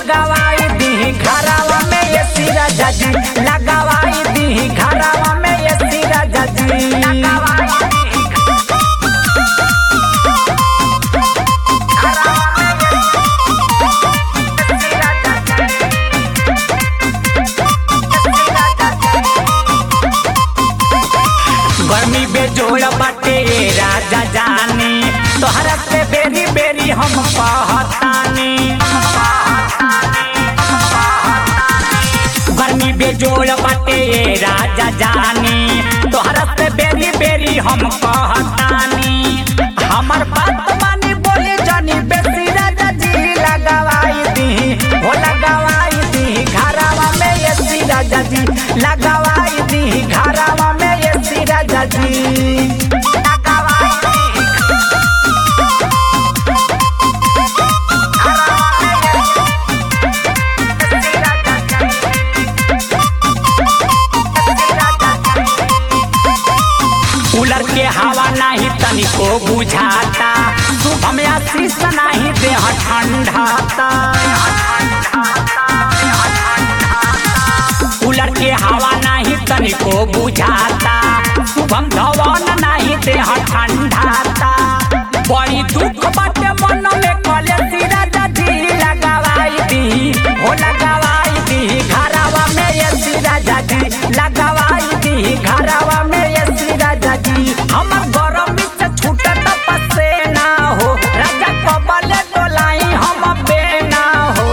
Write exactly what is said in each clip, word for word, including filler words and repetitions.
लगवाई दी घरवा में एसी राजा जी, लगवाई दी घरवा में एसी राजा जी। गर्मी बेजोड़ बाटे राजा जानी, तोहरा से बेरी बेरी हम कहतानी। गर्मी बेजोड़ बाटे राजा जानी, तोहरा से बेरी बेरी हम कहतानी। हमर बात मानी बोली जानी बेसी राजा जी, लगवाई दी हो लगवाई दी घरवा में एसी राजा जी, लगवाई दी घरवा में एसी राजा जी। कूलर के हवा नहीं तनिको बुझाता, शुभम आशीष नहीं देह ठंडाता। कूलर के हवा नहीं तनिको बुझाता, शुभम धवन नहीं देह ठंडाता। बड़ी दुख बाटे मन में कलेसी राजा जी, लगवाई दी हो लगवाई दी घरवा में एसी राजा जी, लगवाई दी घरवा में एसी राजा जी। हमर गरम से छूटत पसेना हो, राजा कबले डोलाई हम बेना हो।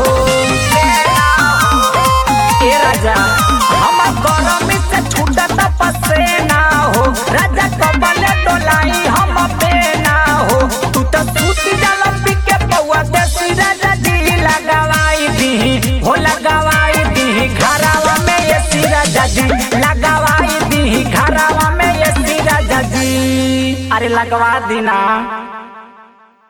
ए राजा हमर गरम से छूटत पसेना हो, राजा कबले डोलाई हम बेना हो। तू तो सूत जल पी के पौआ देसी राजा जी, लगवाई दी हो लगवाई दी घरवा में एसी राजा जी, लगवाई दी घरवा में एसी राजा जी। अरे लगवा दी ना।